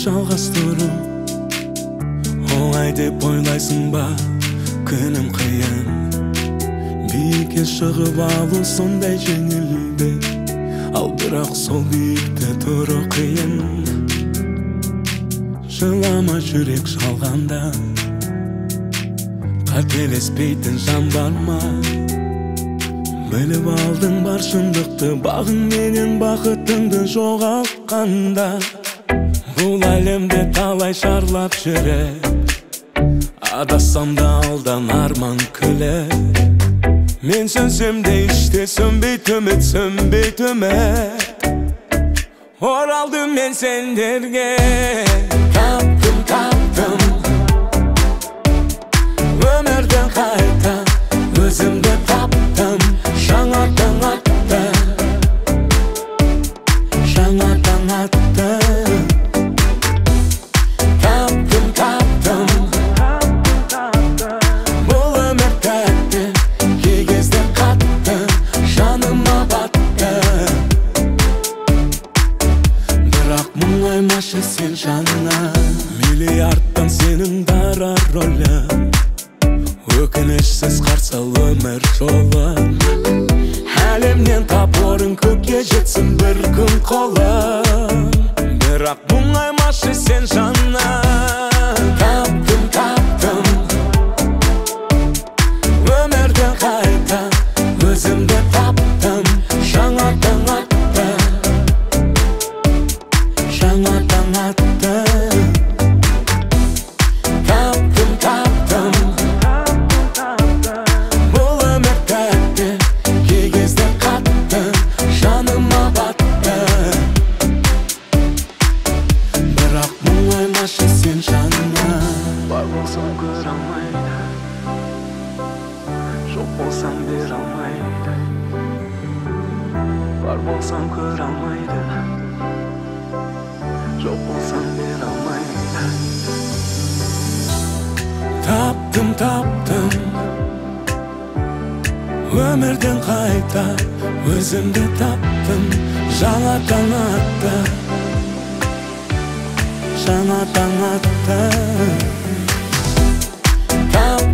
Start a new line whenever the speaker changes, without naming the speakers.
жалғастыру оңай деп ойлайсың ба? Күнім қиын, биікке шығып алу сондай жеңілді, ал бірақ сол биікте тұру қиын. Жылама жүрек жалғанда, қателеспейтін жан бар ма? Біліп алдың бар шындықты, бағың менен бақытыңды жоғалтқанда. Бұл әлемде талай шарлап жүрек, адассам да алдан арман күле. Мен сөнсем де іште сөнбейт үміт, сөнбейт үміт. Оралдым мен сендерге, таптым өмірден қайта, өзімді таптым. Жаңа таң атты, жаңа таң атты. Бұл өмір тәтті, кей кезде қатты, жаныма батты. Бірақ мұңаймашы сен жанына, миллиардтан сенің дара рөлі. Өкінішсіз қарсы ал өмір жолын, әлемнен тап орын, көкке жетсін бір күн қолың. Бірақ мұңаймашы сен жанына, таптым өмірден қайта, өзімді таптым. Жаңа таң атты, жаңа таң атты. Таптым бұл өмір тәтті, кей кезде қатты, жаныма батты. Бірақ мұңаймашы сен жанына. Бар болсам көре алмайды, жоқ болсам бере алмайды. Бар болсам көре алмайды, жоқ болсам бере алмайды. Таптым өмірден қайта, өзімді таптым. Жаңа таң атты, жаңа таң атты.